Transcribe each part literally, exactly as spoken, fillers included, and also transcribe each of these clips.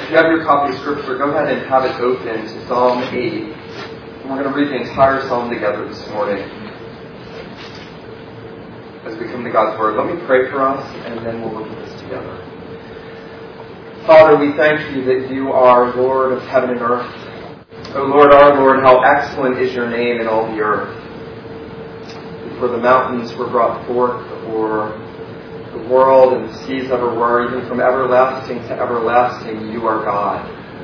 if you have your copy of Scripture, go ahead and have it open to Psalm eight. And we're going to read the entire Psalm together this morning as we come to God's Word. Let me pray for us, and then we'll look at this together. Father, we thank you that you are Lord of heaven and earth. O Lord, our Lord, how excellent is your name in all the earth. Before the mountains were brought forth, or the world and the seas ever were, even from everlasting to everlasting, you are God.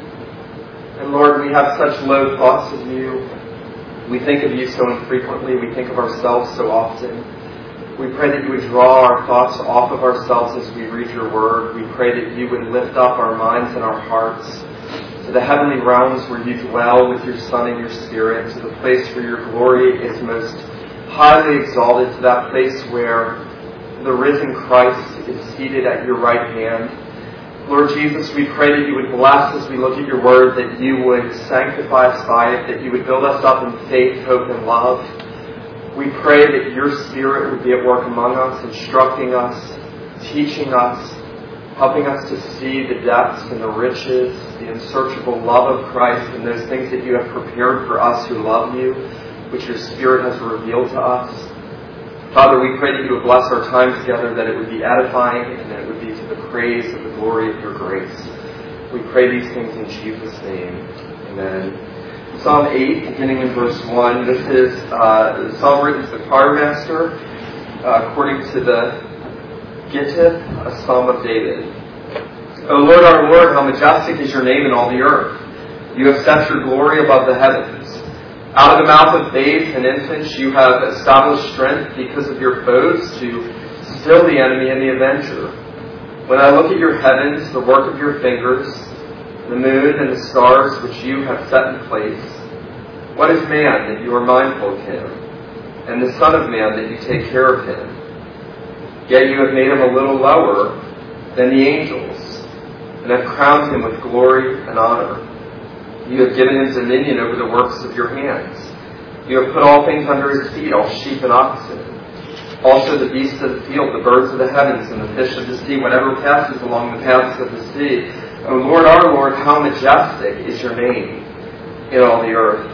And Lord, we have such low thoughts of you. We think of you so infrequently. We think of ourselves so often. We pray that you would draw our thoughts off of ourselves as we read your word. We pray that you would lift up our minds and our hearts to the heavenly realms where you dwell with your Son and your Spirit, to the place where your glory is most highly exalted, to that place where the risen Christ is seated at your right hand. Lord Jesus, we pray that you would bless as we look at your word, that you would sanctify us by it, that you would build us up in faith, hope, and love. We pray that your Spirit would be at work among us, instructing us, teaching us, helping us to see the depths and the riches, the unsearchable love of Christ, and those things that you have prepared for us who love you, which your Spirit has revealed to us. Father, we pray that you would bless our time together, that it would be edifying, and that it would be to the praise of the glory of your grace. We pray these things in Jesus' name. Amen. Psalm eight, beginning in verse one. This is uh, the psalm written to the choir master, uh, according to the Gittith, a psalm of David. O Lord, our Lord, how majestic is your name in all the earth. You have set your glory above the heavens. Out of the mouth of babes and infants you have established strength because of your foes, to still the enemy and the avenger. When I look at your heavens, the work of your fingers, the moon and the stars which you have set in place, what is man that you are mindful of him, and the Son of Man that you take care of him? Yet you have made him a little lower than the angels, and have crowned him with glory and honor. You have given him dominion over the works of your hands. You have put all things under his feet, all sheep and oxen, also the beasts of the field, the birds of the heavens, and the fish of the sea, whatever passes along the paths of the sea. O Lord, our Lord, how majestic is your name in all the earth.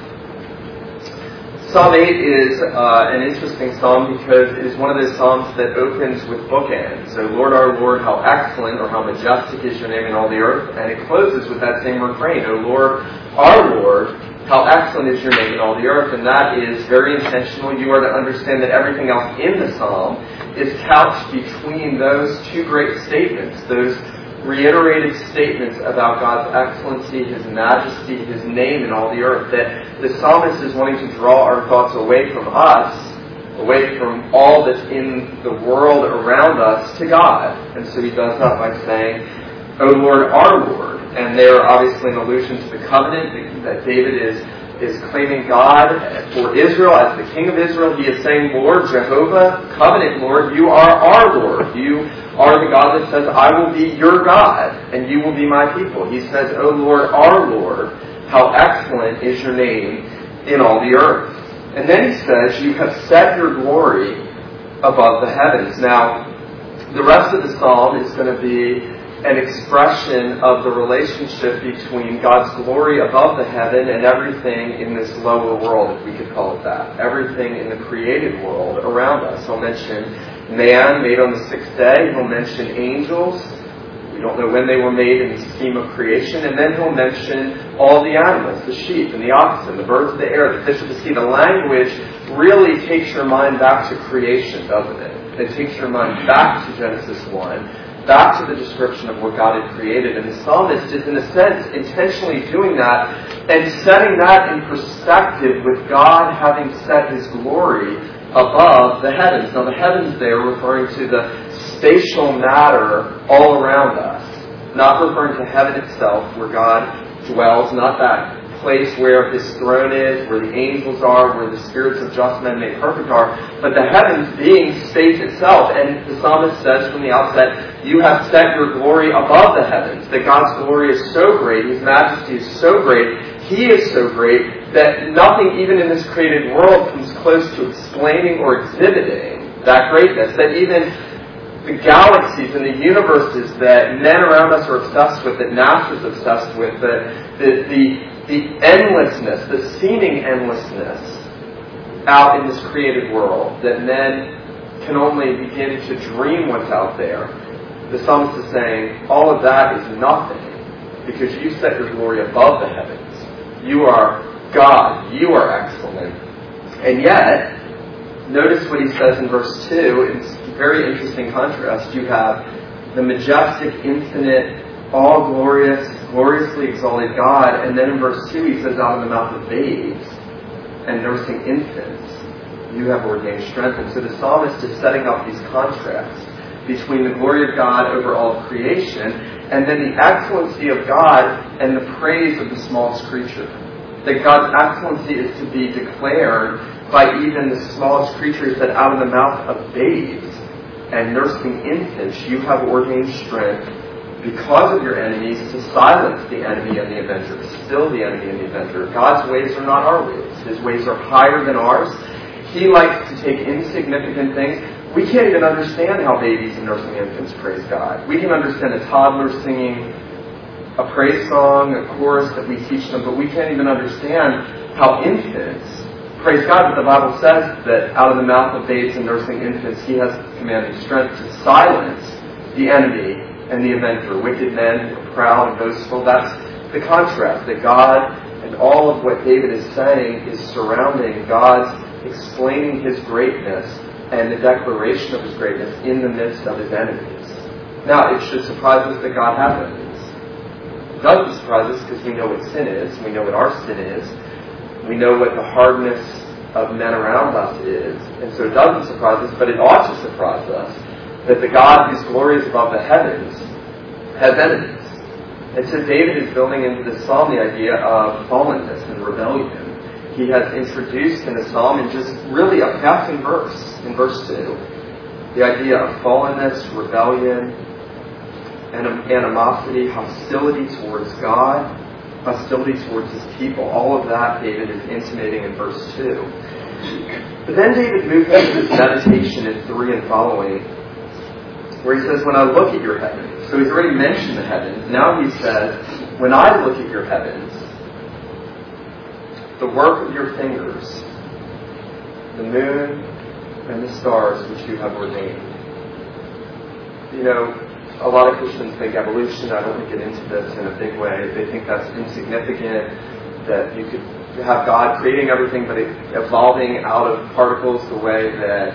Psalm eight is uh, an interesting psalm because it is one of those psalms that opens with bookends. So, Lord, our Lord, how excellent or how majestic is your name in all the earth. And it closes with that same refrain, O Lord, our Lord, how excellent is your name in all the earth. And that is very intentional. You are to understand that everything else in the psalm is couched between those two great statements, those reiterated statements about God's excellency, his majesty, his name in all the earth, that the psalmist is wanting to draw our thoughts away from us, away from all that's in the world around us, to God. And so he does that by saying, O Lord, our Lord. And there obviously an allusion to the covenant that David is is claiming God for Israel as the King of Israel. He is saying, Lord, Jehovah, covenant Lord, you are our Lord. You are the God that says, I will be your God, and you will be my people. He says, O Lord, our Lord, how excellent is your name in all the earth. And then he says, you have set your glory above the heavens. Now, the rest of the psalm is going to be an expression of the relationship between God's glory above the heaven and everything in this lower world, if we could call it that. Everything in the created world around us. He'll mention man made on the sixth day. He'll mention angels. We don't know when they were made in the scheme of creation. And then he'll mention all the animals, the sheep and the oxen, the birds of the air, the fish of the sea. The language really takes your mind back to creation, doesn't it? It takes your mind back to Genesis one. Back to the description of what God had created. And the psalmist is, in a sense, intentionally doing that and setting that in perspective with God having set his glory above the heavens. Now, the heavens there referring to the spatial matter all around us, not referring to heaven itself where God dwells, not that place where his throne is, where the angels are, where the spirits of just men made perfect are, but the heavens being space itself. And the psalmist says from the outset, you have set your glory above the heavens, that God's glory is so great, his majesty is so great, he is so great, that nothing even in this created world comes close to explaining or exhibiting that greatness, that even the galaxies and the universes that men around us are obsessed with, that NASA's obsessed with, the, the, the, the endlessness, the seeming endlessness out in this created world, that men can only begin to dream what's out there. The psalmist is saying, all of that is nothing, because you set your glory above the heavens. You are God. You are excellent. And yet, notice what he says in verse two. It's a very interesting contrast. You have the majestic, infinite, all-glorious, gloriously exalted God. And then in verse two, he says, out of the mouth of babes and nursing infants, you have ordained strength. And so the psalmist is setting up these contrasts between the glory of God over all of creation and then the excellency of God and the praise of the smallest creature. That God's excellency is to be declared by even the smallest creatures, that out of the mouth of babes and nursing infants you have ordained strength because of your enemies, to silence the enemy and the avenger, to still the enemy and the avenger. God's ways are not our ways. His ways are higher than ours. He likes to take insignificant things. We can't even understand how babies and nursing infants praise God. We can understand a toddler singing a praise song, a chorus that we teach them, but we can't even understand how infants praise God. But the Bible says that out of the mouth of babes and nursing infants, He has commanded strength to silence the enemy and the avenger, wicked men who are proud and boastful. That's the contrast, that God and all of what David is saying is surrounding God's explaining His greatness and the declaration of His greatness in the midst of His enemies. Now, it should surprise us that God has enemies. It doesn't surprise us because we know what sin is. We know what our sin is. We know what the hardness of men around us is. And so it doesn't surprise us, but it ought to surprise us that the God whose glory is above the heavens has enemies. And so David is building into this psalm the idea of fallenness and rebellion. He has introduced in the psalm, in just really a passing verse, in verse two, the idea of fallenness, rebellion, and animosity, hostility towards God, hostility towards His people. All of that David is intimating in verse two. But then David moves into this meditation in three and following, where he says, when I look at your heavens. So he's already mentioned the heavens. Now he says, when I look at your heavens, the work of your fingers, the moon and the stars which you have ordained. You know, a lot of Christians think evolution. I don't want to get into this in a big way. They think that's insignificant, that you could have God creating everything but evolving out of particles the way that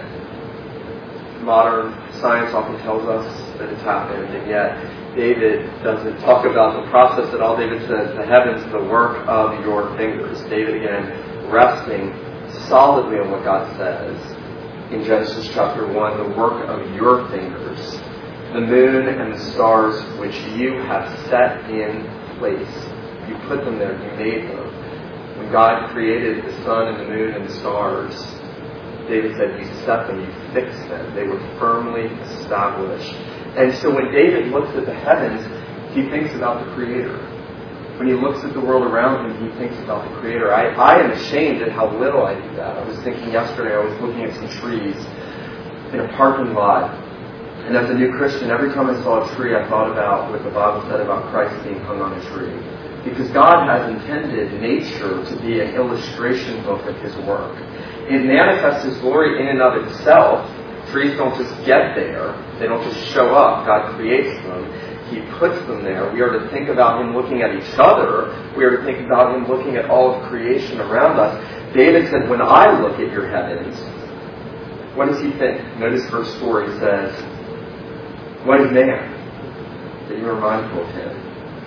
modern science often tells us that it's happened. And yet David doesn't talk about the process at all. David says, the heavens, the work of your fingers. David, again, resting solidly on what God says in Genesis chapter one, the work of your fingers. The moon and the stars which you have set in place. You put them there. You made them. When God created the sun and the moon and the stars, David said, you set them, you fixed them. They were firmly established. And so when David looks at the heavens, he thinks about the Creator. When he looks at the world around him, he thinks about the Creator. I, I am ashamed at how little I do that. I was thinking yesterday, I was looking at some trees in a parking lot. And as a new Christian, every time I saw a tree, I thought about what the Bible said about Christ being hung on a tree. Because God has intended nature to be an illustration book of His work. It manifests His glory in and of itself. Trees don't just get there. They don't just show up. God creates them. He puts them there. We are to think about Him looking at each other. We are to think about Him looking at all of creation around us. David said, when I look at your heavens, what does he think? Notice verse four. He says, what is man that you are mindful of him?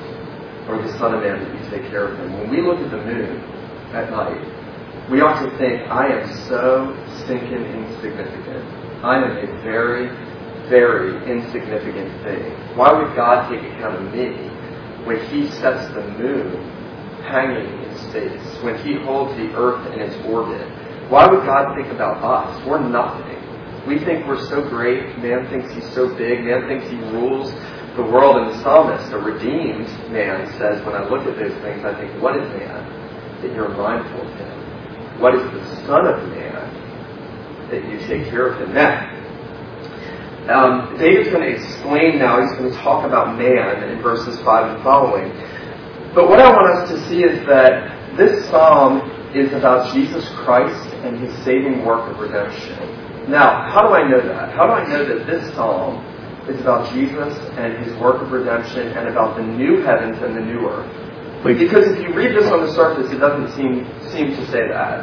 Or the Son of Man that you take care of him? When we look at the moon at night, we ought to think, I am so stinking insignificant. I am a very, very insignificant thing. Why would God take account of me when He sets the moon hanging in space, when He holds the earth in its orbit? Why would God think about us? We're nothing. We think we're so great. Man thinks he's so big. Man thinks he rules the world. And the psalmist, a redeemed man, says, when I look at those things, I think, what is man that you're mindful of him? What is the Son of Man that you take care of him? Now, Um, David's going to explain now, he's going to talk about man in verses five and following. But what I want us to see is that this psalm is about Jesus Christ and his saving work of redemption. Now, how do I know that? How do I know that this psalm is about Jesus and his work of redemption and about the new heavens and the new earth? Because if you read this on the surface, it doesn't seem seem to say that.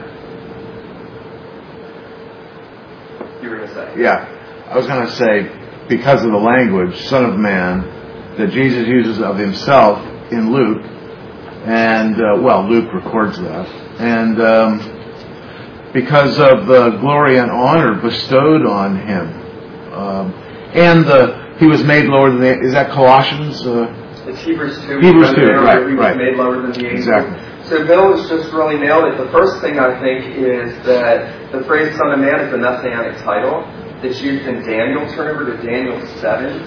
You were going to say? Yeah. I was going to say, because of the language, Son of Man, that Jesus uses of himself in Luke, and, uh, well, Luke records that, and um, because of the glory and honor bestowed on him, um, and the, he was made lower than the, is that Colossians? Uh, it's Hebrews two. Hebrews two, right, he was right. made lower than the angels. Exactly. So Bill has just really nailed it. The first thing I think is that the phrase Son of Man is a messianic title. It's used in Daniel. Turn over to Daniel seven.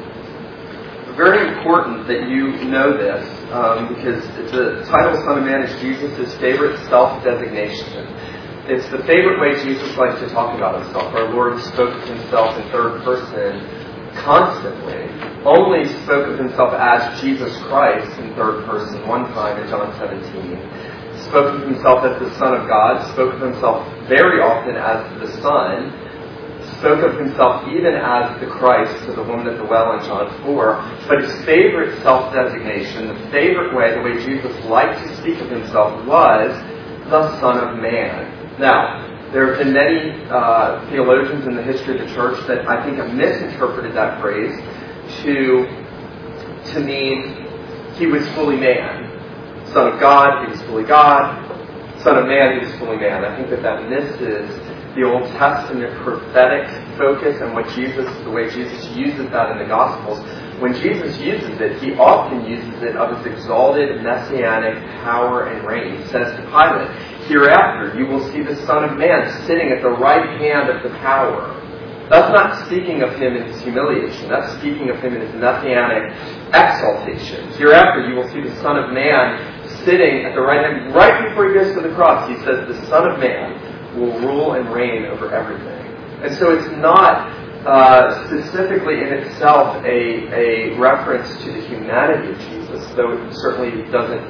Very important that you know this, um, because the title Son of Man is Jesus' favorite self-designation. It's the favorite way Jesus likes to talk about himself. Our Lord spoke of himself in third person constantly. Only spoke of himself as Jesus Christ in third person one time in John seventeen. Spoke of himself as the Son of God. Spoke of himself very often as the Son. Spoke of himself even as the Christ to the woman at the well in John four. But his favorite self-designation, the favorite way, the way Jesus liked to speak of himself was the Son of Man. Now, there have been many uh, theologians in the history of the church that I think have misinterpreted that phrase to, to mean he was fully man. Son of God, he was fully God. Son of Man, he was fully man. I think that that misses the Old Testament prophetic focus and what Jesus, the way Jesus uses that in the Gospels. When Jesus uses it, he often uses it of his exalted messianic power and reign. He says to Pilate, hereafter you will see the Son of Man sitting at the right hand of the power. That's not speaking of him in his humiliation. That's speaking of him in his messianic exaltation. Hereafter you will see the Son of Man sitting at the right hand. Right before he goes to the cross, he says the Son of Man will rule and reign over everything. And so it's not uh, specifically in itself a, a reference to the humanity of Jesus, though it certainly doesn't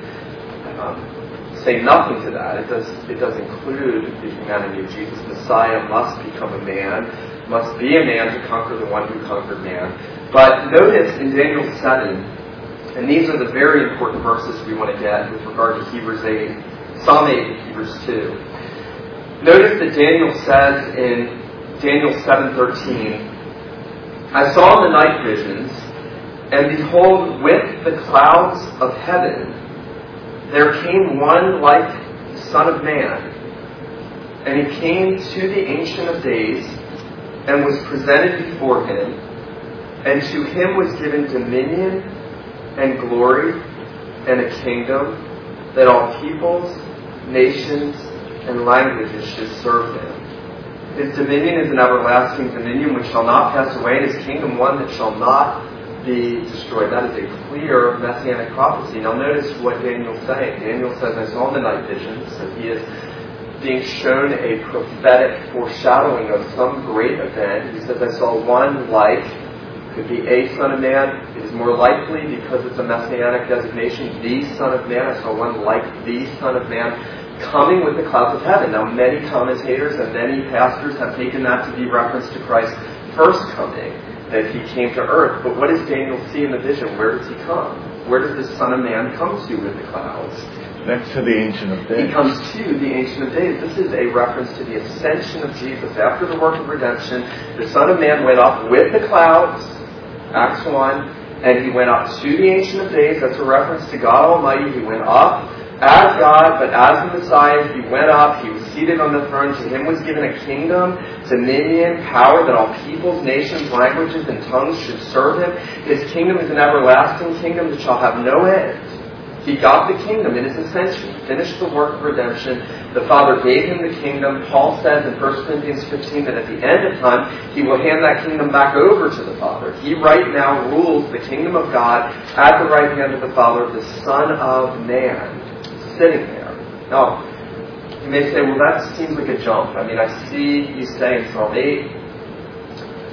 um, say nothing to that. It does, it does include the humanity of Jesus. Messiah must become a man, must be a man to conquer the one who conquered man. But notice in Daniel seven, and these are the very important verses we want to get with regard to Hebrews eight, Psalm eight and Hebrews two. Notice that Daniel says in Daniel seven thirteen, I saw in the night visions, and behold, with the clouds of heaven, there came one like the Son of Man. And he came to the Ancient of Days, and was presented before him, and to him was given dominion and glory and a kingdom, that all peoples, nations, and languages should serve him. His dominion is an everlasting dominion which shall not pass away, and his kingdom one that shall not be destroyed. That is a clear messianic prophecy. Now notice what Daniel's saying. Daniel says, I saw in the night visions. So he is being shown a prophetic foreshadowing of some great event. He says, I saw one like, could be a Son of Man. It is more likely, because it's a messianic designation, the Son of Man. I saw one like the Son of Man coming with the clouds of heaven. Now, many commentators and many pastors have taken that to be reference to Christ's first coming, that he came to earth. But what does Daniel see in the vision? Where does he come? Where does the Son of Man come to with the clouds? Next to the Ancient of Days. He comes to the Ancient of Days. This is a reference to the ascension of Jesus. After the work of redemption, the Son of Man went up with the clouds, Acts one, and he went up to the Ancient of Days. That's a reference to God Almighty. He went up as God, but as the Messiah, he went up, he was seated on the throne. To him was given a kingdom, dominion, power, that all peoples, nations, languages, and tongues should serve him. His kingdom is an everlasting kingdom that shall have no end. He got the kingdom in his ascension. He finished the work of redemption. The Father gave him the kingdom. Paul says in First Corinthians fifteen that at the end of time, he will hand that kingdom back over to the Father. He right now rules the kingdom of God at the right hand of the Father, the Son of Man, sitting there. Now, you may say, well, that seems like a jump. I mean, I see you say in Psalm eight,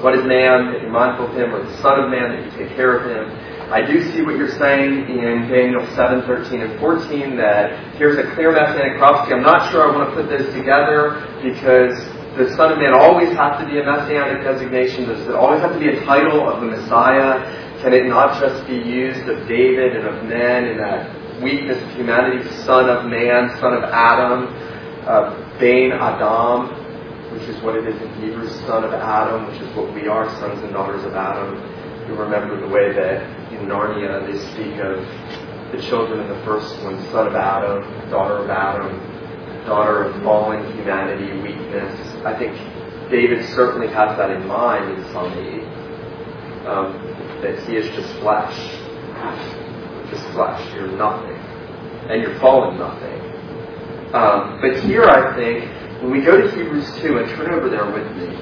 What is man that you're mindful of him, or the Son of Man that you take care of him? I do see what you're saying in Daniel seven, thirteen, and fourteen, that here's a clear messianic prophecy. I'm not sure I want to put those together, because the Son of Man always has to be a messianic designation. Does it always have to be a title of the Messiah? Can it not just be used of David and of men in that weakness of humanity, Son of Man, Son of Adam, uh, Bain Adam, which is what it is in Hebrew, Son of Adam, which is what we are, sons and daughters of Adam. You remember the way that in Narnia they speak of the children in the first one, son of Adam, daughter of Adam, daughter of fallen humanity, weakness. I think David certainly has that in mind in Psalm eight, um, that he is just flesh. Just flesh. You're nothing. And you're fallen nothing. Um, but here I think, when we go to Hebrews two, and turn over there with me,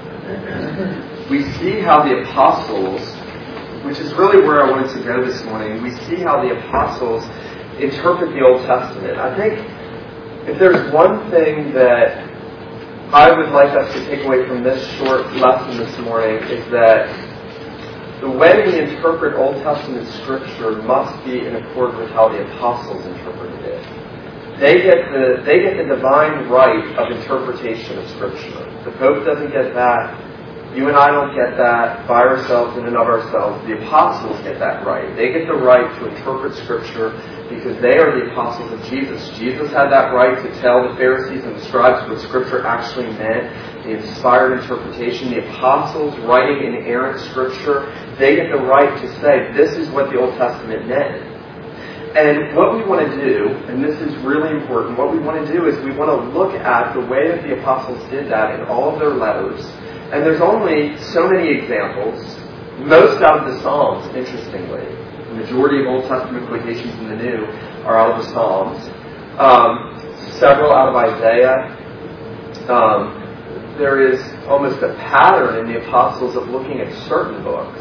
we see how the apostles, which is really where I wanted to go this morning, we see how the apostles interpret the Old Testament. I think if there's one thing that I would like us to take away from this short lesson this morning, is that the way we interpret Old Testament Scripture must be in accord with how the apostles interpreted it. They get the they get the divine right of interpretation of Scripture. The Pope doesn't get that. You and I don't get that by ourselves in and of ourselves. The apostles get that right. They get the right to interpret Scripture because they are the apostles of Jesus. Jesus had that right to tell the Pharisees and the scribes what Scripture actually meant, the inspired interpretation. The apostles writing inerrant Scripture, they get the right to say, this is what the Old Testament meant. And what we want to do, and this is really important, what we want to do is we want to look at the way that the apostles did that in all of their letters. And there's only so many examples, most out of the Psalms, interestingly. The majority of Old Testament quotations in the New are out of the Psalms. Um, several out of Isaiah. Um, there is almost a pattern in the apostles of looking at certain books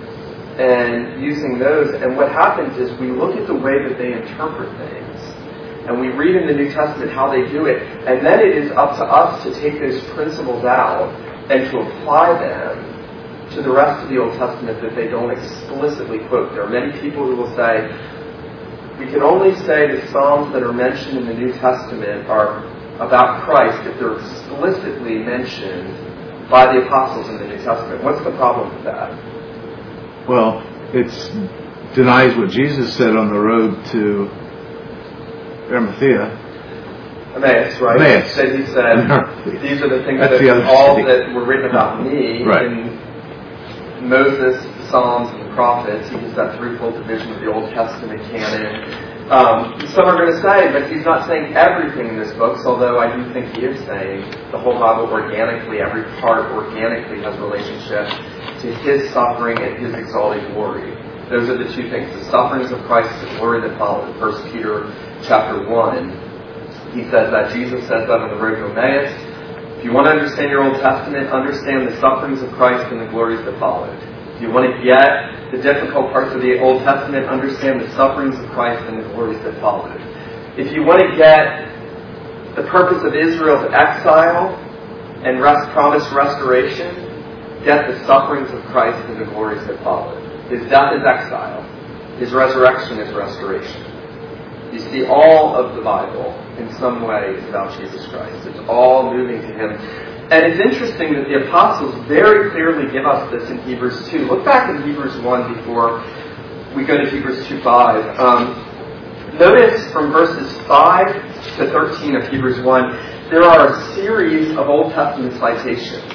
and using those. And what happens is we look at the way that they interpret things, and we read in the New Testament how they do it, and then it is up to us to take those principles out and to apply them to the rest of the Old Testament that they don't explicitly quote. There are many people who will say, we can only say the Psalms that are mentioned in the New Testament are about Christ if they're explicitly mentioned by the apostles in the New Testament. What's the problem with that? Well, it denies what Jesus said on the road to Arimathea. Emmaus, right? Emmaus. That he said, these are the things That's that the all city. that were written about me right. in Moses, the Psalms, and the prophets. He gives that threefold division of the Old Testament canon. Um, some are going to say, but he's not saying everything in this book, although I do think he is saying the whole Bible organically, every part organically has relationship to his suffering and his exalted glory. Those are the two things, the sufferings of Christ and the glory that followed. First Peter chapter one, he says that, Jesus says that on the road to Emmaus. If you want to understand your Old Testament, understand the sufferings of Christ and the glories that followed. If you want to get the difficult parts of the Old Testament, understand the sufferings of Christ and the glories that followed. If you want to get the purpose of Israel's exile and rest, promised restoration, get the sufferings of Christ and the glories that followed. His death is exile. His resurrection is restoration. You see, all of the Bible, in some way, is about Jesus Christ. It's all moving to Him. And it's interesting that the apostles very clearly give us this in Hebrews two. Look back in Hebrews one before we go to Hebrews two five. Um, notice from verses five to thirteen of Hebrews one, there are a series of Old Testament citations.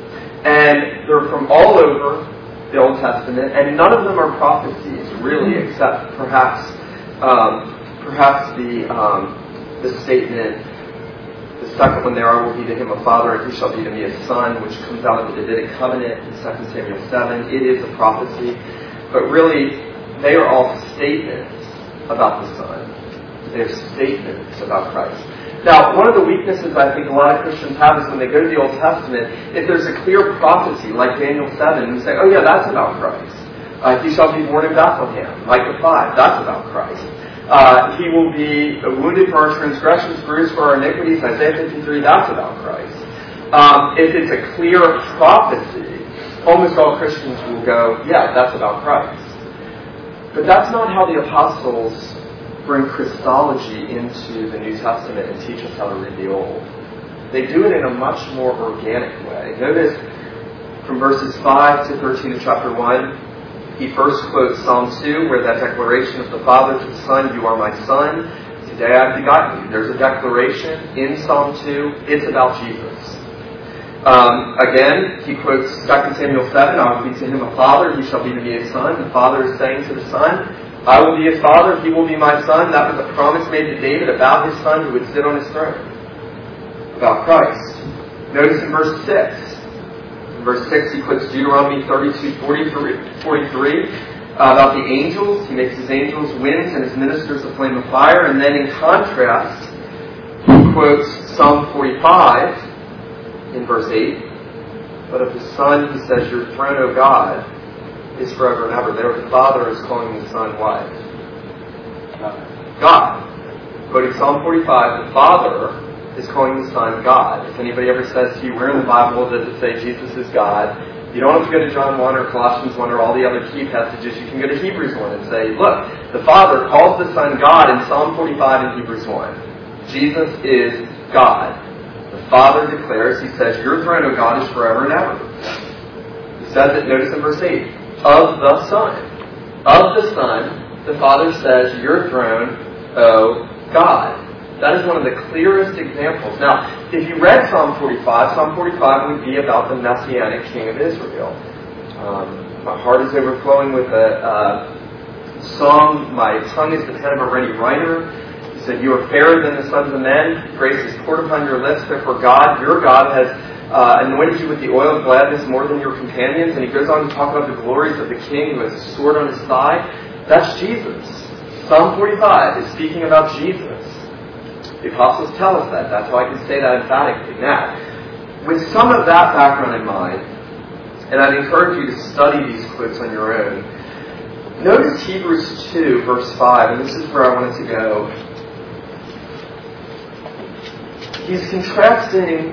And they're from all over the Old Testament, and none of them are prophecies, really, except perhaps um, perhaps the um, the statement, the second one there, I will be to him a father, and he shall be to me a son, which comes out of the Davidic covenant in Second Samuel seven. It is a prophecy, but really, they are all statements about the Son. They're statements about Christ. Now, one of the weaknesses I think a lot of Christians have is when they go to the Old Testament, if there's a clear prophecy, like Daniel seven, we say, oh yeah, that's about Christ. Uh, he shall be born in Bethlehem. Micah five, that's about Christ. Uh, he will be wounded for our transgressions, bruised for our iniquities. Isaiah fifty-three, that's about Christ. Um, if it's a clear prophecy, almost all Christians will go, yeah, that's about Christ. But that's not how the apostles bring Christology into the New Testament and teach us how to read the Old. They do it in a much more organic way. Notice from verses five to thirteen of chapter one, he first quotes Psalm two, where that declaration of the Father to the Son, you are my Son, today I have begotten you. There's a declaration in Psalm two, it's about Jesus. Um, again, he quotes Second Samuel seven, I will be to him a father, he shall be to me a son. The Father is saying to the Son, I will be his father, he will be my son. That was a promise made to David about his son who would sit on his throne. About Christ. Notice in verse six. In verse six, he quotes Deuteronomy thirty-two forty-three uh, about the angels. He makes his angels winds and his ministers a flame of fire. And then in contrast, he quotes Psalm forty-five in verse eight. But of the Son, he says, your throne, O God, is forever and ever. There the Father is calling the Son what? God. Quoting Psalm forty-five, the Father is calling the Son God. If anybody ever says to you, where in the Bible does it say Jesus is God? You don't have to go to John one or Colossians one or all the other key passages. You can go to Hebrews one and say, look, the Father calls the Son God in Psalm forty-five and Hebrews one. Jesus is God. The Father declares, he says, your throne, O God, is forever and ever. He says it, notice in verse eight, of the Son. Of the Son, the Father says, your throne, O God. That is one of the clearest examples. Now, if you read Psalm forty-five, Psalm forty-five would be about the Messianic King of Israel. Um, my heart is overflowing with a uh, song, my tongue is the pen of a ready writer. He said, you are fairer than the sons of men. Grace is poured upon your lips. Therefore God, your God, has uh, anointed you with the oil of gladness more than your companions. And he goes on to talk about the glories of the King who has a sword on his thigh. That's Jesus. Psalm forty-five is speaking about Jesus. The apostles tell us that. That's why I can say that emphatically. Now, with some of that background in mind, and I'd encourage you to study these quotes on your own, notice Hebrews two, verse five, and this is where I wanted to go. He's contrasting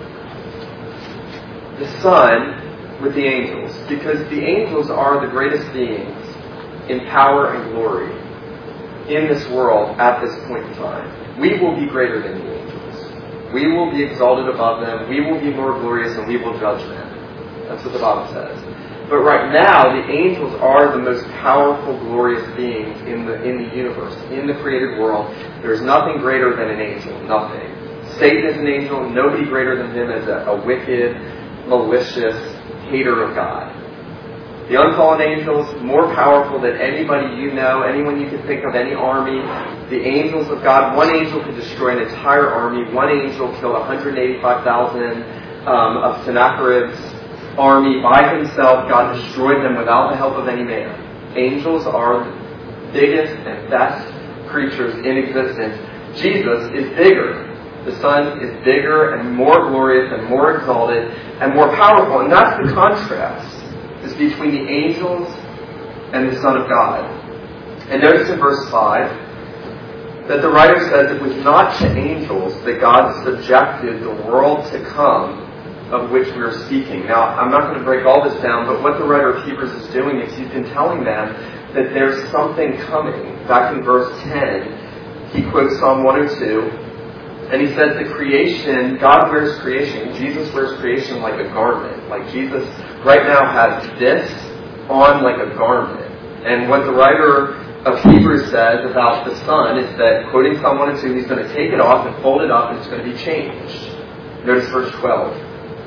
the Son with the angels, because the angels are the greatest beings in power and glory in this world at this point in time. We will be greater than the angels. We will be exalted above them. We will be more glorious, and we will judge them. That's what the Bible says. But right now, the angels are the most powerful, glorious beings in the in the universe, in the created world. There's nothing greater than an angel. Nothing. Satan is an angel. Nobody greater than him is a, a wicked, malicious hater of God. The unfallen angels, more powerful than anybody you know, anyone you can think of, any army. The angels of God, one angel could destroy an entire army. One angel killed one hundred eighty-five thousand um, of Sennacherib's army by himself. God destroyed them without the help of any man. Angels are the biggest and best creatures in existence. Jesus is bigger. The Son is bigger and more glorious and more exalted and more powerful. And that's the contrast. Is between the angels and the Son of God. And notice in verse five that the writer says it was not to angels that God subjected the world to come of which we are speaking. Now, I'm not going to break all this down, but what the writer of Hebrews is doing is he's been telling them that there's something coming. Back in verse ten, he quotes Psalm one oh two, and he says the creation, God wears creation, Jesus wears creation like a garment. Like Jesus right now has this on like a garment. And what the writer of Hebrews says about the Son is that, quoting Psalm one oh two, he's going to take it off and fold it up and it's going to be changed. Notice verse twelve.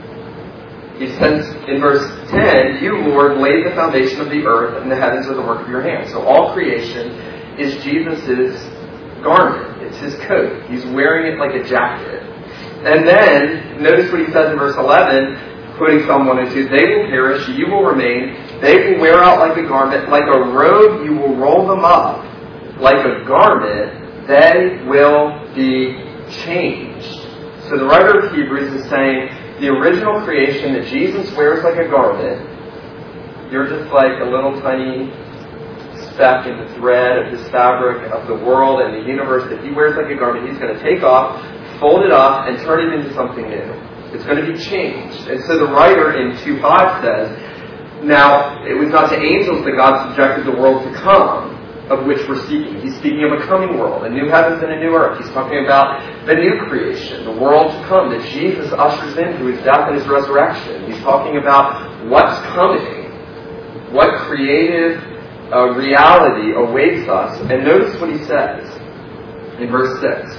He says in verse ten, you, Lord, laid the foundation of the earth, and the heavens are the work of your hands. So all creation is Jesus' garment. It's his coat. He's wearing it like a jacket. And then, notice what he says in verse eleven, quoting Psalm one oh two, they will perish, you will remain, they will wear out like a garment, like a robe you will roll them up, like a garment, they will be changed. So the writer of Hebrews is saying, the original creation that Jesus wears like a garment, you're just like a little tiny speck in the thread of his fabric of the world and the universe that he wears like a garment. He's going to take off, fold it up, and turn it into something new. It's going to be changed. And so the writer in two five says, Now, it was not to angels that God subjected the world to come, of which we're speaking. He's speaking of a coming world, a new heavens and a new earth. He's talking about the new creation, the world to come that Jesus ushers in through his death and his resurrection. He's talking about what's coming, what creative uh, reality awaits us. And notice what he says in verse six.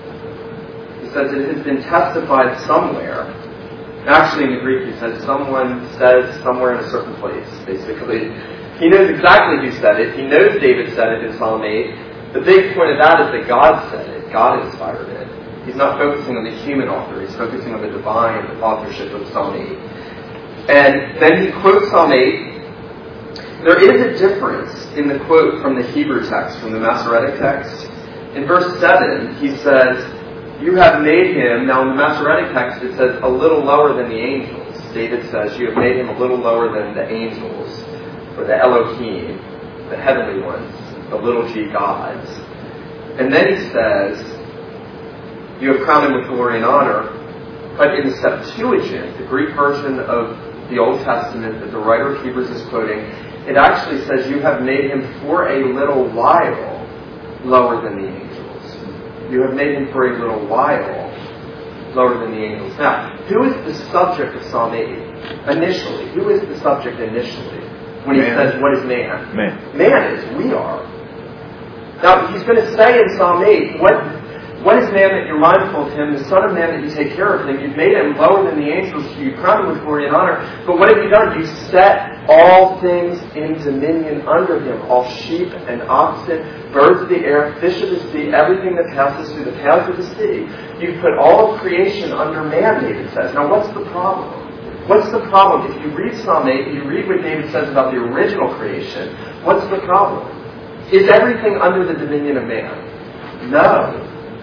He says, it has been testified somewhere. Actually, in the Greek, he says, someone says somewhere in a certain place, basically. He knows exactly who said it. He knows David said it in Psalm eight. The big point of that is that God said it. God inspired it. He's not focusing on the human author. He's focusing on the divine authorship of Psalm eight. And then he quotes Psalm eight. There is a difference in the quote from the Hebrew text, from the Masoretic text. In verse seven, he says, you have made him, now in the Masoretic text it says, a little lower than the angels. David says, you have made him a little lower than the angels, or the Elohim, the heavenly ones, the little g gods. And then he says, you have crowned him with glory and honor. But in the Septuagint, the Greek version of the Old Testament that the writer of Hebrews is quoting, it actually says, you have made him for a little while lower than the angels. You have made him for a little while lower than the angels. Now, who is the subject of Psalm eight initially? Who is the subject initially? When he man. says, what is man? Man. Man is, we are. Now, he's going to say in Psalm eight, what, what is man that you're mindful of him, the Son of Man that you take care of him? You've made him lower than the angels, you crown him with glory and honor. But what have you done? You set all things in dominion under him, all sheep and oxen, birds of the air, fish of the sea, everything that passes through the paths of the sea. You've put all of creation under man, David says. Now, what's the problem? What's the problem? If you read Psalm eight, you read what David says about the original creation, what's the problem? Is everything under the dominion of man? No.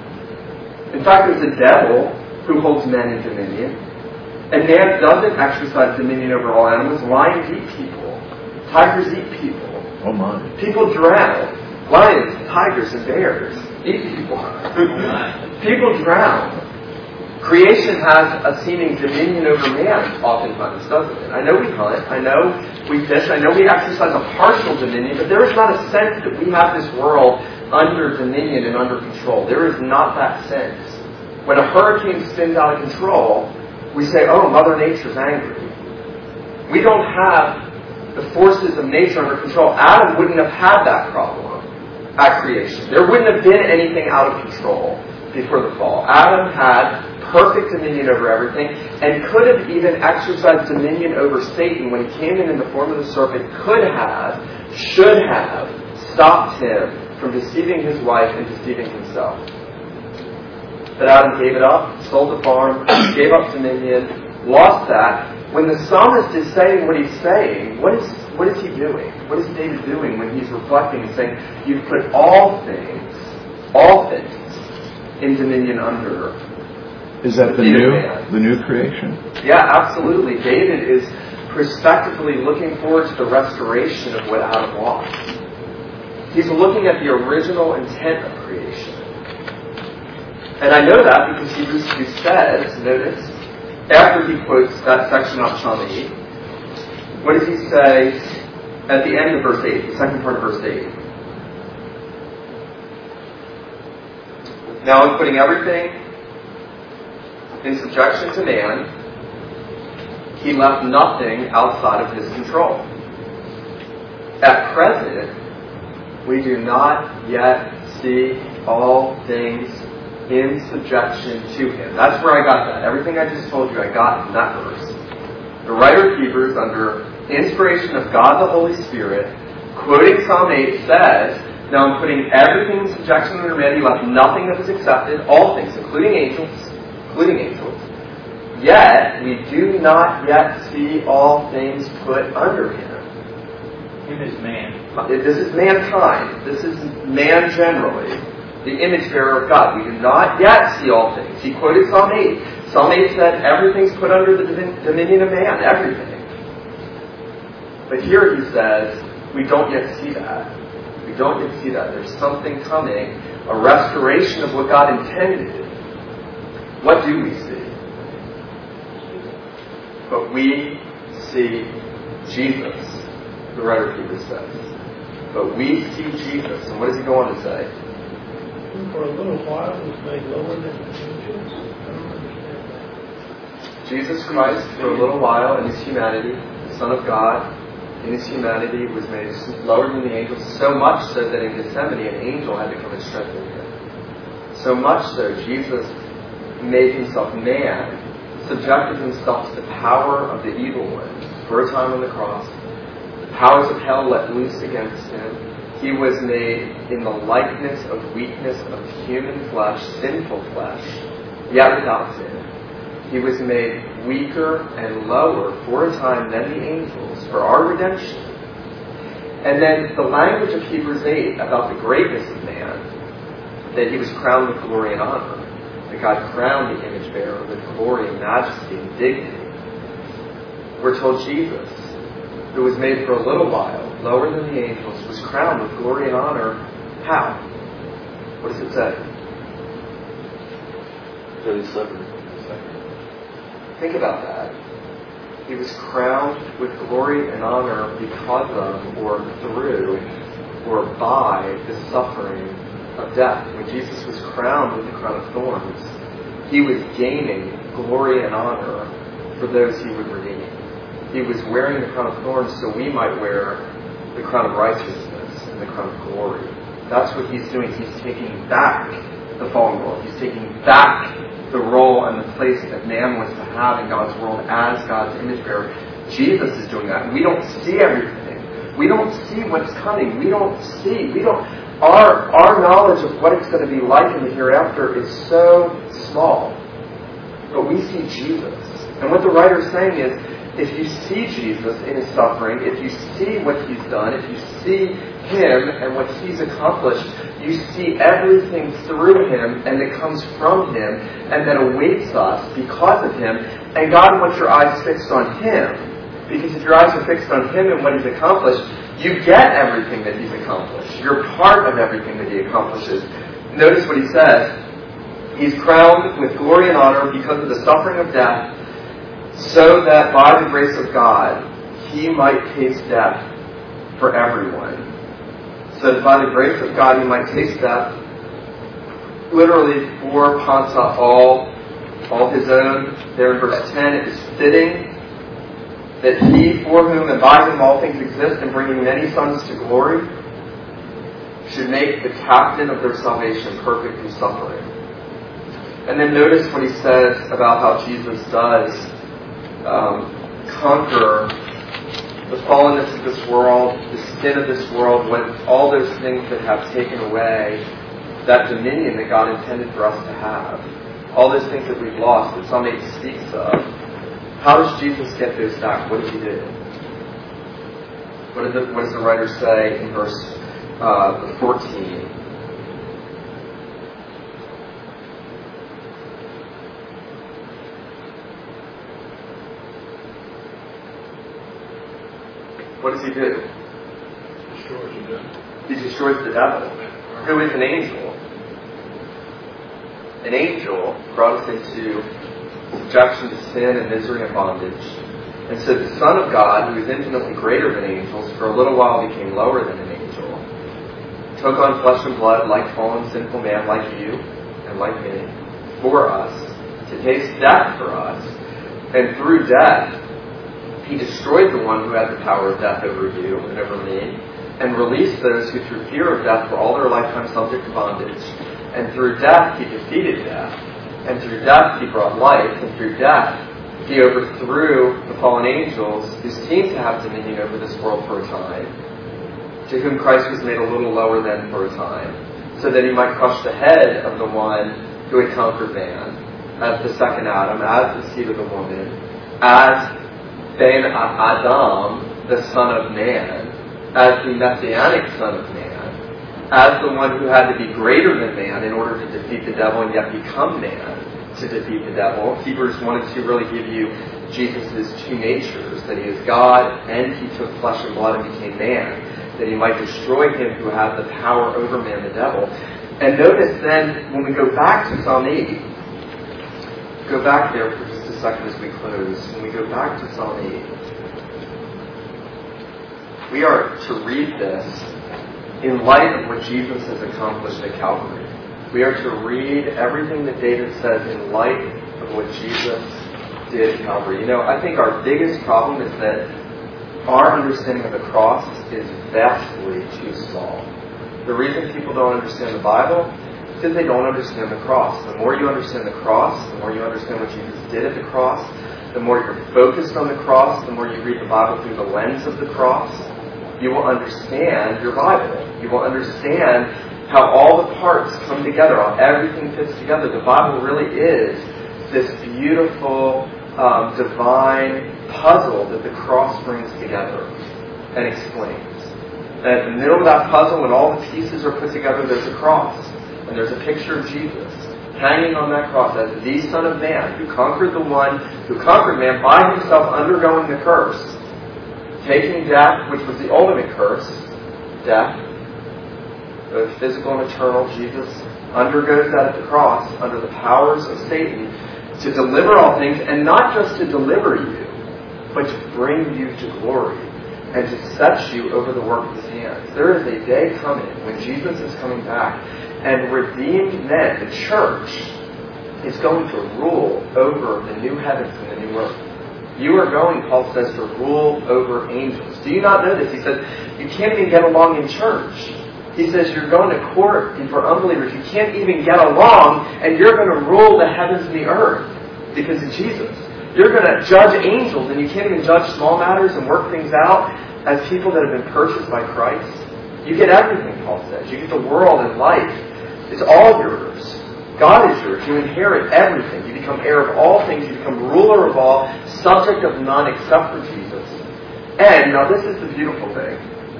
In fact, it's the devil who holds men in dominion. And man doesn't exercise dominion over all animals. Lions eat people. Tigers eat people. Oh my. People drown. Lions, tigers, and bears eat people. People drown. Creation has a seeming dominion over man oftentimes, doesn't it? I know we hunt, I know we fish, I know we exercise a partial dominion, but there is not a sense that we have this world under dominion and under control. There is not that sense. When a hurricane spins out of control, we say, oh, Mother Nature's angry. We don't have the forces of nature under control. Adam wouldn't have had that problem at creation. There wouldn't have been anything out of control before the fall. Adam had perfect dominion over everything, and could have even exercised dominion over Satan when he came in in the form of the serpent, could have, should have, stopped him from deceiving his wife and deceiving himself. But Adam gave it up, sold the farm, gave up dominion, lost that. When the psalmist is saying what he's saying, what is what is he doing? What is David doing when he's reflecting and saying, you've put all things, all things, in dominion under? Is that the new, the new creation? Yeah, absolutely. David is prospectively looking forward to the restoration of what Adam lost. He's looking at the original intent of creation. And I know that because Hebrews two says, notice, after he quotes that section of Psalm eight, what does he say at the end of verse eight, the second part of verse eight? Now I'm putting everything in subjection to man, he left nothing outside of his control. At present, we do not yet see all things in subjection to him. That's where I got that. Everything I just told you, I got in that verse. The writer of Hebrews, under inspiration of God the Holy Spirit, quoting Psalm eight, says, now I'm putting everything in subjection under man. He left nothing that was accepted, all things, including angels, including angels. Yet, we do not yet see all things put under him. Him is man. This is mankind. This is man generally. The image bearer of God. We do not yet see all things. He quoted Psalm eight. Psalm eight said everything's put under the dominion of man. Everything. But here he says, we don't yet see that. We don't yet see that. There's something coming. A restoration of what God intended. What do we see? But we see Jesus, the writer of Hebrews says. But we see Jesus, and what does he go on to say? For a little while was made lower than the angels. I don't understand that. Jesus Christ, for a little while in his humanity, the Son of God, in his humanity, was made lower than the angels, so much so that in Gethsemane an angel had to come and strengthen him. So much so, Jesus made himself man, subjected himself to the power of the evil one for a time on the cross. The powers of hell let loose against him. He was made in the likeness of weakness of human flesh, sinful flesh, yet without sin. He was made weaker and lower for a time than the angels for our redemption. And then the language of Hebrews eight about the greatness of man, that he was crowned with glory and honor, that God crowned the image bearer with glory and majesty and dignity. We're told Jesus, who was made for a little while, lower than the angels, was crowned with glory and honor. How? What does it say? That he suffered. Think about that. He was crowned with glory and honor because of, or through, or by the suffering of death. When Jesus was crowned with the crown of thorns, he was gaining glory and honor for those he would redeem. He was wearing the crown of thorns so we might wear the crown of righteousness and the crown of glory. That's what he's doing. He's taking back the fallen world. He's taking back the role and the place that man was to have in God's world as God's image bearer. Jesus is doing that. We don't see everything. We don't see what's coming. We don't see. We don't. Our our knowledge of what it's going to be like in the hereafter is so small. But we see Jesus. And what the writer's saying is, if you see Jesus in his suffering, if you see what he's done, if you see him and what he's accomplished, you see everything through him and that comes from him and that awaits us because of him. And God wants your eyes fixed on him. Because if your eyes are fixed on him and what he's accomplished, you get everything that he's accomplished. You're part of everything that he accomplishes. Notice what he says. He's crowned with glory and honor because of the suffering of death, so that by the grace of God, he might taste death for everyone. So that by the grace of God, he might taste death, literally for Panta all, all his own. There in verse ten, it is fitting that he, for whom and by whom all things exist, and bringing many sons to glory, should make the captain of their salvation perfect through suffering. And then notice what he says about how Jesus does um, conquer the fallenness of this world, the sin of this world, when all those things that have taken away that dominion that God intended for us to have. All those things that we've lost, that Psalm eight speaks of. How does Jesus get those back? What does he do? What, the, what does the writer say in verse uh, fourteen? What does he do? Destroys the devil. He destroys the devil, who is an angel. An angel brought us into subjection to sin and misery and bondage. And so the Son of God, who is infinitely greater than angels, for a little while became lower than an angel, took on flesh and blood like fallen sinful man like you and like me, for us, to taste death for us. And through death, he destroyed the one who had the power of death over you and over me, and released those who through fear of death were all their lifetime subject to bondage. And through death, he defeated death. And through death, he brought life. And through death, he overthrew the fallen angels who seemed to have dominion over this world for a time, to whom Christ was made a little lower than for a time, so that he might crush the head of the one who had conquered man, as the second Adam, as the seed of the woman, as Ben Adam, the Son of Man, as the Messianic Son of Man, as the one who had to be greater than man in order to defeat the devil and yet become man to defeat the devil. Hebrews one and two really give you Jesus' two natures, that he is God and he took flesh and blood and became man, that he might destroy him who had the power over man, the devil. And notice then, when we go back to Psalm eight, go back there for just a second as we close. When we go back to Psalm eight, we are to read this in light of what Jesus has accomplished at Calvary. We are to read everything that David says in light of what Jesus did at Calvary. You know, I think our biggest problem is that our understanding of the cross is vastly too small. The reason people don't understand the Bible is because they don't understand the cross. The more you understand the cross, the more you understand what Jesus did at the cross, the more you're focused on the cross, the more you read the Bible through the lens of the cross, you will understand your Bible. You will understand how all the parts come together, how everything fits together. The Bible really is this beautiful, um, divine puzzle that the cross brings together and explains. And at the middle of that puzzle, when all the pieces are put together, there's a cross. And there's a picture of Jesus hanging on that cross as the Son of Man who conquered the one who conquered man by himself undergoing the curse, taking death, which was the ultimate curse, death, both physical and eternal. Jesus undergoes that at the cross under the powers of Satan to deliver all things, and not just to deliver you, but to bring you to glory and to set you over the work of his hands. There is a day coming when Jesus is coming back, and redeemed men, the church, is going to rule over the new heavens and the new earth. You are going, Paul says, to rule over angels. Do you not know this? He says, you can't even get along in church. He says, you're going to court for unbelievers. You can't even get along, and you're going to rule the heavens and the earth because of Jesus. You're going to judge angels, and you can't even judge small matters and work things out as people that have been purchased by Christ. You get everything, Paul says. You get the world and life. It's all yours. God is yours. You inherit everything. You become heir of all things. You become ruler of all, subject of none except for Jesus. And, now this is the beautiful thing.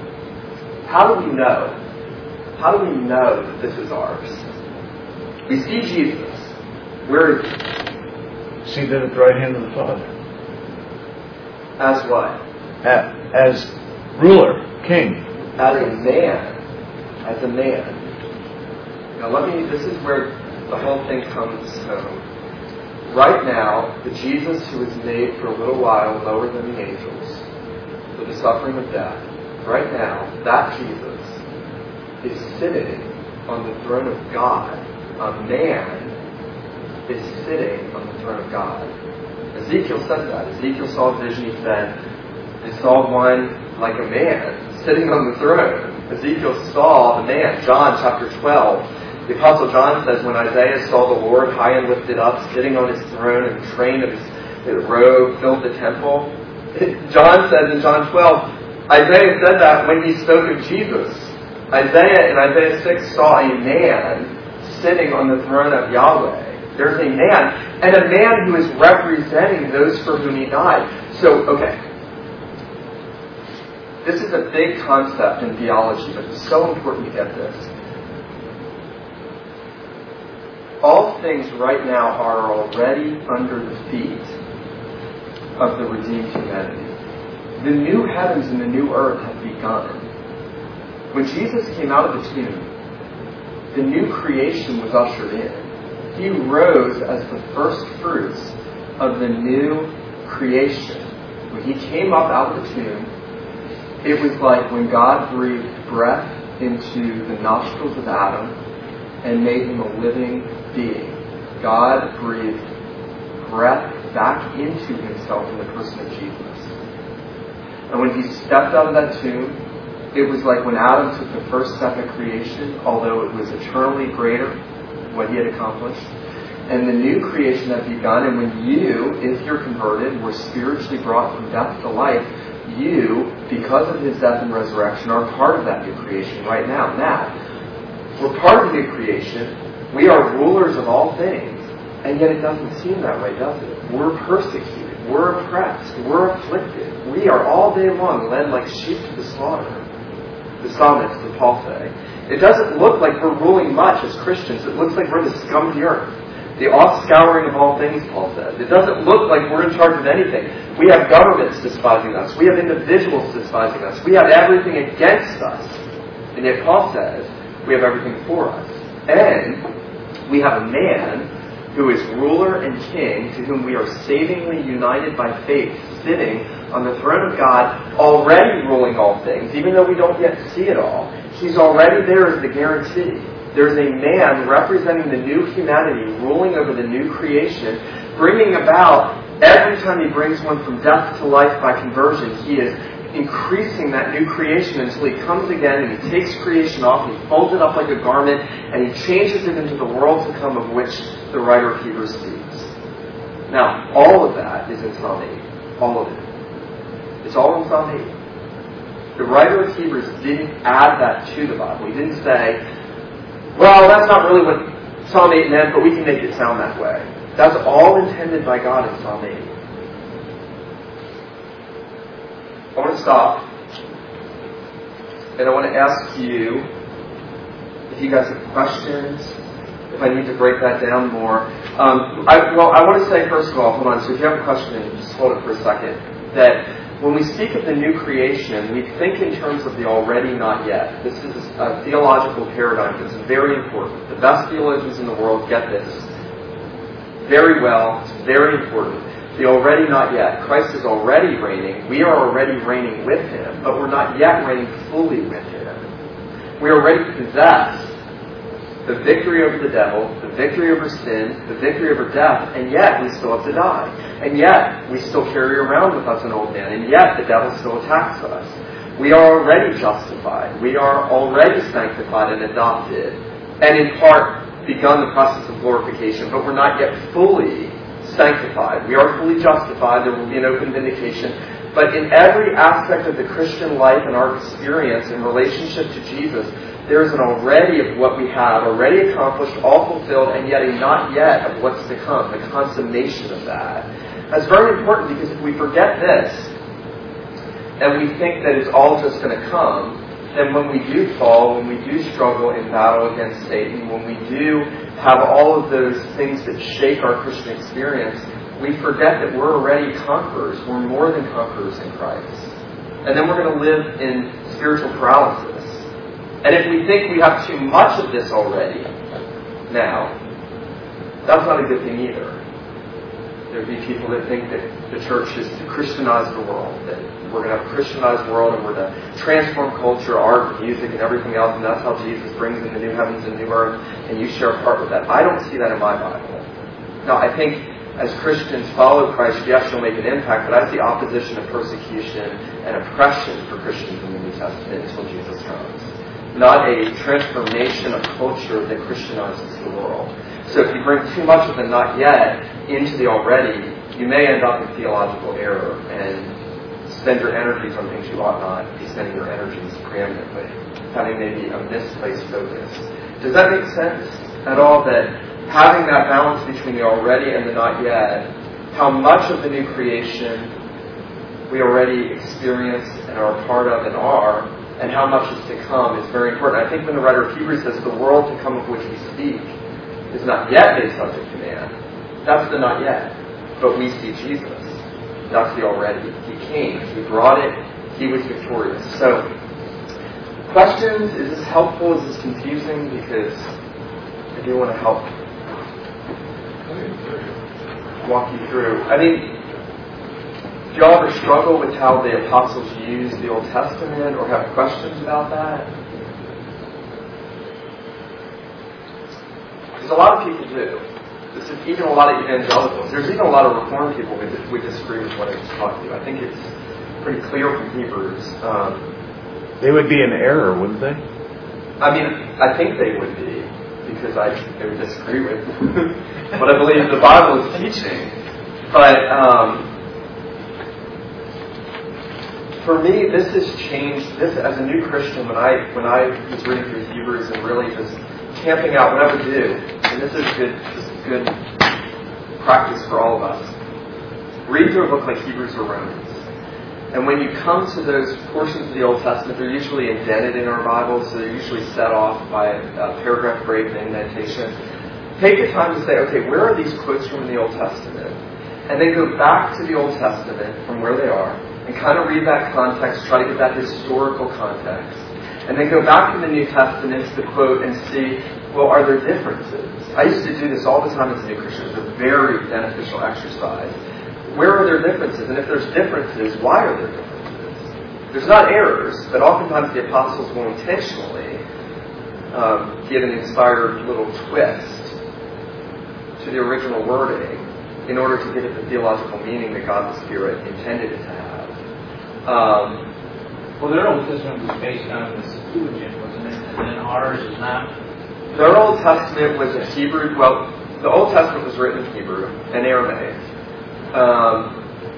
How do we know? How do we know that this is ours? We see Jesus. Where is he? Seated at the right hand of the Father. As what? As ruler, king. As a man. As a man. Now let me, this is where the whole thing comes home. Right now, the Jesus who was made for a little while lower than the angels, for the suffering of death, right now, that Jesus is sitting on the throne of God. A man is sitting on the throne of God. Ezekiel said that. Ezekiel saw a vision, he said, he saw one like a man sitting on the throne. Ezekiel saw the man. John chapter twelve. The Apostle John says, when Isaiah saw the Lord high and lifted up, sitting on his throne, and the train of his, his robe filled the temple. John says in John twelve, Isaiah said that when he spoke of Jesus. Isaiah in Isaiah six saw a man sitting on the throne of Yahweh. There's a man, and a man who is representing those for whom he died. So, okay. This is a big concept in theology, but it's so important to get this. All things right now are already under the feet of the redeemed humanity. The new heavens and the new earth have begun. When Jesus came out of the tomb, the new creation was ushered in. He rose as the first fruits of the new creation. When he came up out of the tomb, it was like when God breathed breath into the nostrils of Adam and made him a living being. God breathed breath back into himself in the person of Jesus. And when he stepped out of that tomb, it was like when Adam took the first step in creation, although it was eternally greater what he had accomplished. And the new creation had begun, and when you, if you're converted, were spiritually brought from death to life, you, because of his death and resurrection, are part of that new creation right now. Now, we're part of the new creation. We are rulers of all things. And yet it doesn't seem that way, does it? We're persecuted. We're oppressed. We're afflicted. We are all day long led like sheep to the slaughter. The psalmist, the Paul say. It doesn't look like we're ruling much as Christians. It looks like we're the scum of the earth. The offscouring of all things, Paul says. It doesn't look like we're in charge of anything. We have governments despising us. We have individuals despising us. We have everything against us. And yet Paul says we have everything for us. And we have a man who is ruler and king, to whom we are savingly united by faith, sitting on the throne of God, already ruling all things, even though we don't yet see it all. He's already there as the guarantee. There's a man representing the new humanity, ruling over the new creation, bringing about, every time he brings one from death to life by conversion, he is increasing that new creation until he comes again and he takes creation off and he folds it up like a garment and he changes it into the world to come, of which the writer of Hebrews speaks. Now, all of that is in Psalm eight. All of it. It's all in Psalm eight. The writer of Hebrews didn't add that to the Bible. He didn't say, well, that's not really what Psalm eight meant, but we can make it sound that way. That's all intended by God in Psalm eight. I want to stop, and I want to ask you if you guys have questions, if I need to break that down more. Um, I, well, I want to say, first of all, hold on, so if you have a question, just hold it for a second, that when we speak of the new creation, we think in terms of the already not yet. This is a theological paradigm that's very important. The best theologians in the world get this very well. It's very important. The already not yet. Christ is already reigning. We are already reigning with Him, but we're not yet reigning fully with Him. We already possess the victory over the devil, the victory over sin, the victory over death, and yet we still have to die. And yet we still carry around with us an old man, and yet the devil still attacks us. We are already justified. We are already sanctified and adopted, and in part begun the process of glorification, but we're not yet fully sanctified. We are fully justified. There will be an open vindication. But in every aspect of the Christian life and our experience in relationship to Jesus, there is an already of what we have, already accomplished, all fulfilled, and yet a not yet of what's to come, the consummation of that. That's very important, because if we forget this, and we think that it's all just going to come, then when we do fall, when we do struggle in battle against Satan, when we do have all of those things that shake our Christian experience, we forget that we're already conquerors. We're more than conquerors in Christ. And then we're going to live in spiritual paralysis. And if we think we have too much of this already now, that's not a good thing either. There'd be people that think that the church is to Christianize the world, that we're going to have a Christianized world and we're going to transform culture, art, music, and everything else, and that's how Jesus brings in the new heavens and new earth, and you share a part with that. I don't see that in my Bible. Now, I think as Christians follow Christ, yes, you'll make an impact, but I see opposition and persecution and oppression for Christians in the New Testament until Jesus comes. Not a transformation of culture that Christianizes the world. So if you bring too much of the not yet into the already, you may end up in theological error and spend your energies on things you ought not be spending your energies preeminently, having maybe a misplaced focus. Does that make sense at all, that having that balance between the already and the not yet, how much of the new creation we already experience and are a part of and are, and how much is to come is very important. I think when the writer of Hebrews says the world to come of which we speak is not yet made subject to man, that's the not yet. But we see Jesus. That's the already. He came. He brought it. He was victorious. So, questions? Is this helpful? Is this confusing? Because I do want to help walk you through. I mean, do y'all ever struggle with how the apostles use the Old Testament or have questions about that? Because a lot of people do. This is even a lot of evangelicals. There's even a lot of Reformed people who would disagree with what I just talked to you. I think it's pretty clear from Hebrews. Um, they would be in error, wouldn't they? I mean, I think they would be, because I they would disagree with what I believe the Bible is teaching. But um, for me, this has changed. This, as a new Christian, when I when I was reading through Hebrews and really just camping out, what I would do, and this is good, this is good practice for all of us. Read through a book like Hebrews or Romans, and when you come to those portions of the Old Testament, they're usually indented in our Bibles, so they're usually set off by a, a paragraph break and indentation. Take the time to say, okay, where are these quotes from the Old Testament? And then go back to the Old Testament from where they are, and kind of read that context, try to get that historical context. And then go back to the New Testament to quote and see, well, are there differences? I used to do this all the time as a new Christian. It's a very beneficial exercise. Where are there differences? And if there's differences, why are there differences? There's not errors, but oftentimes the apostles will intentionally um, give an inspired little twist to the original wording in order to give it the theological meaning that God the Spirit intended it to have. Um, well, their Old Testament was based on the Septuagint, wasn't it? And then ours is not. Their Old Testament was in Hebrew. Well, the Old Testament was written in Hebrew and Aramaic. Um,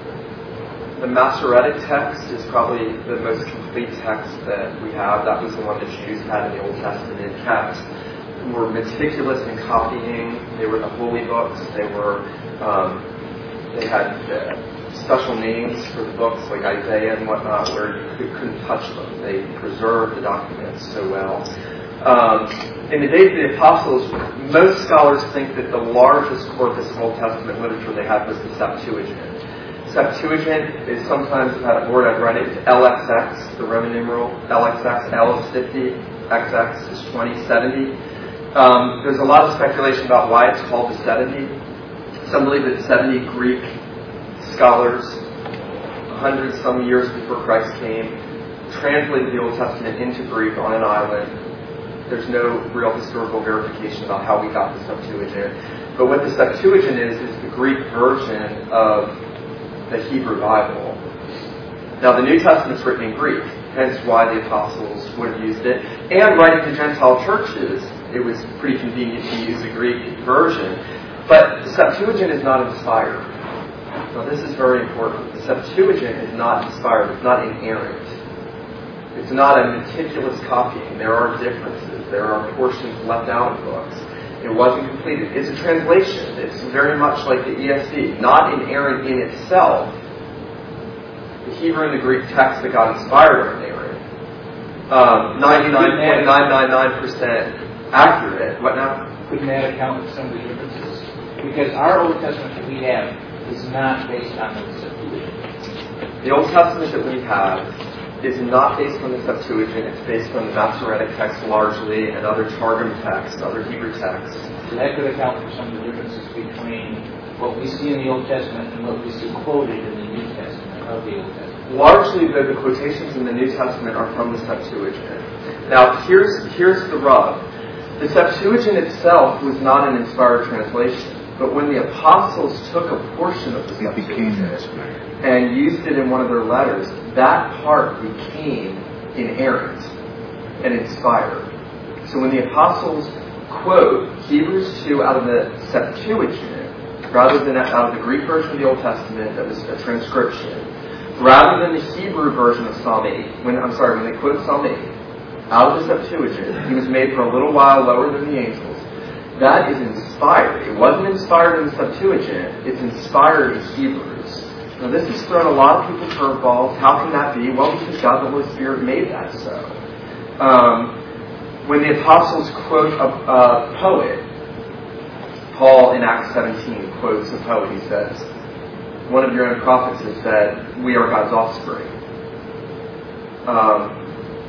the Masoretic text is probably the most complete text that we have. That was the one the Jews had in the Old Testament and kept. Were meticulous in copying. They were the holy books. They were. Um, they had uh, special names for the books, like Isaiah and whatnot, where you couldn't touch them. They preserved the documents so well. Um, in the days of the apostles, most scholars think that the largest corpus of Old Testament literature they had was the Septuagint. Septuagint is sometimes, had a word I've read it, it's L X X, the Roman numeral, L X X, L is fifty, X X is twenty, seventy. Um, there's a lot of speculation about why it's called the seventy. Some believe that seventy Greek scholars, a hundred some years before Christ came, translated the Old Testament into Greek on an island. There's no real historical verification about how we got the Septuagint. But what the Septuagint is, is the Greek version of the Hebrew Bible. Now, the New Testament's written in Greek, hence why the apostles would have used it. And writing to Gentile churches, it was pretty convenient to use the Greek version. But the Septuagint is not inspired. Now, this is very important. The Septuagint is not inspired. It's not inerrant. It's not a meticulous copying. There are differences. There are portions left out of books. It wasn't completed. It's a translation. It's very much like the E S V. Not inerrant in itself. The Hebrew and the Greek texts that got inspired are inerrant. Um, ninety-nine point nine nine nine percent accurate. What now? Couldn't that account for some of the differences? Because our Old Testament that we have is not based on the Septuagint. The Old Testament that we have is not based on the Septuagint. It's based on the Masoretic text largely and other Targum texts, other Hebrew texts. So that could account for some of the differences between what we see in the Old Testament and what we see quoted in the New Testament of the Old Testament. Largely, the, the quotations in the New Testament are from the Septuagint. Now, here's here's the rub. The Septuagint itself was not an inspired translation. But when the apostles took a portion of the Septuagint and used it in one of their letters, that part became inerrant and inspired. So when the apostles quote Hebrews two out of the Septuagint, rather than out of the Greek version of the Old Testament that was a transcription, rather than the Hebrew version of Psalm eight, when I'm sorry, when they quote Psalm eight, out of the Septuagint, he was made for a little while lower than the angels. That is inspired. It wasn't inspired in the Septuagint. It's inspired in Hebrews. Now, this has thrown a lot of people curveballs. How can that be? Well, because God the Holy Spirit made that so. Um, when the apostles quote a, a poet, Paul in Acts seventeen quotes a poet. He says, one of your own prophets has said, we are God's offspring. Um,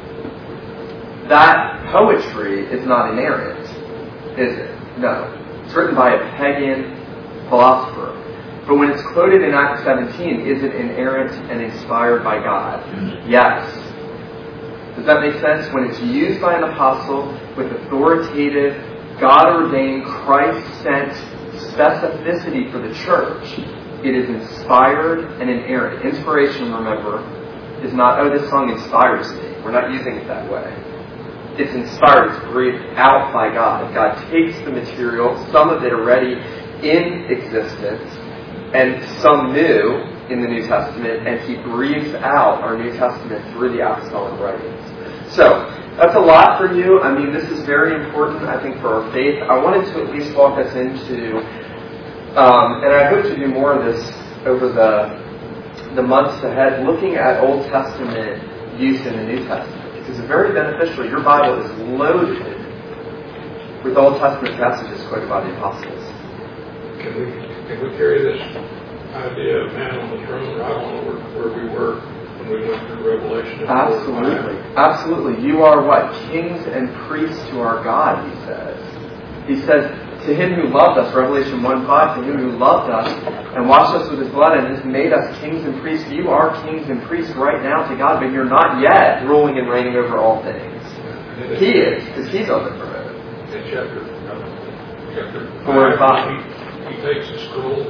that poetry is not inerrant, is it? No. It's written by a pagan philosopher. But when it's quoted in Acts seventeen, is it inerrant and inspired by God? Yes. Does that make sense? When it's used by an apostle with authoritative, God-ordained, Christ-sent specificity for the church, it is inspired and inerrant. Inspiration, remember, is not, oh, this song inspires me. We're not using it that way. It's inspired, it's breathed out by God. God takes the material, some of it already in existence, and some new in the New Testament, and He breathes out our New Testament through the apostolic writings. So, that's a lot for you. I mean, this is very important, I think, for our faith. I wanted to at least walk us into, um, and I hope to do more of this over the, the months ahead, looking at Old Testament use in the New Testament. Because it's very beneficial. Your Bible is loaded with Old Testament passages quoted by the apostles. Can we can we carry this idea of man on the throne right on where, where we were when we went through Revelation? Absolutely. Absolutely. You are what? Kings and priests to our God, he says. He says, to him who loved us, Revelation one five, to him who loved us and washed us with his blood and has made us kings and priests. You are kings and priests right now to God, but you're not yet ruling and reigning over all things. He is, because he's on the throne. In chapter, chapter Four and five. He, he takes the scroll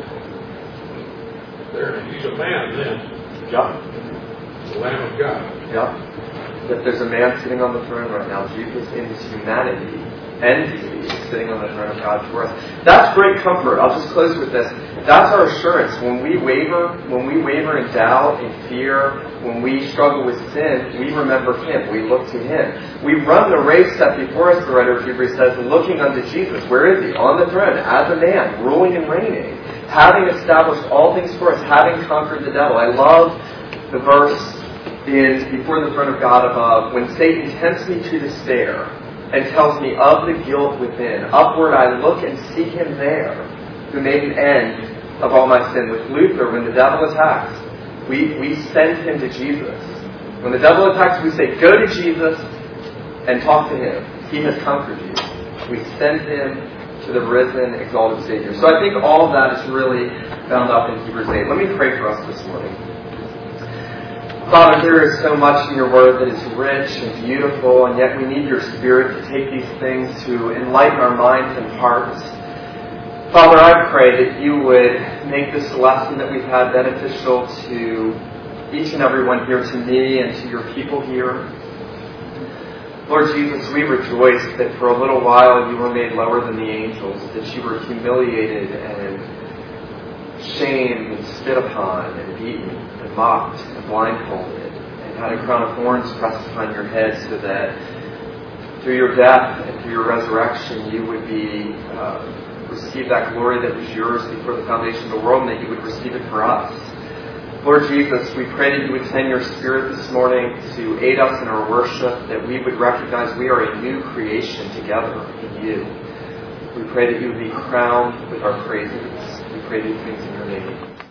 there, and he's a man then, Yeah. the Lamb of God. Yeah. That there's a man sitting on the throne right now. Jesus in his humanity and deity is sitting on the throne of God for us. That's great comfort. I'll just close with this. That's our assurance. When we waver, when we waver in doubt, in fear, when we struggle with sin, we remember him. We look to him. We run the race set before us, the writer of Hebrews says, looking unto Jesus. Where is he? On the throne, as a man, ruling and reigning, having established all things for us, having conquered the devil. I love the verse in Before the Throne of God above, when Satan tempts me to despair and tells me of the guilt within. Upward I look and see him there, who made an end of all my sin. With Luther, when the devil attacks, we, we send him to Jesus. When the devil attacks, we say, go to Jesus and talk to him. He has conquered you. We send him to the risen, exalted Savior. So I think all of that is really bound up in Hebrews eight. Let me pray for us this morning. Father, there is so much in your word that is rich and beautiful, and yet we need your Spirit to take these things to enlighten our minds and hearts. Father, I pray that you would make this lesson that we've had beneficial to each and every one here, to me and to your people here. Lord Jesus, we rejoice that for a little while you were made lower than the angels, that you were humiliated and shamed and spit upon and beaten and mocked and blindfolded and had a crown of thorns pressed upon your head, so that through your death and through your resurrection you would be uh, receive that glory that was yours before the foundation of the world, and that you would receive it for us. Lord Jesus, we pray that you would send your Spirit this morning to aid us in our worship, that we would recognize we are a new creation together in you. We pray that you would be crowned with our praises. We pray these things in your name.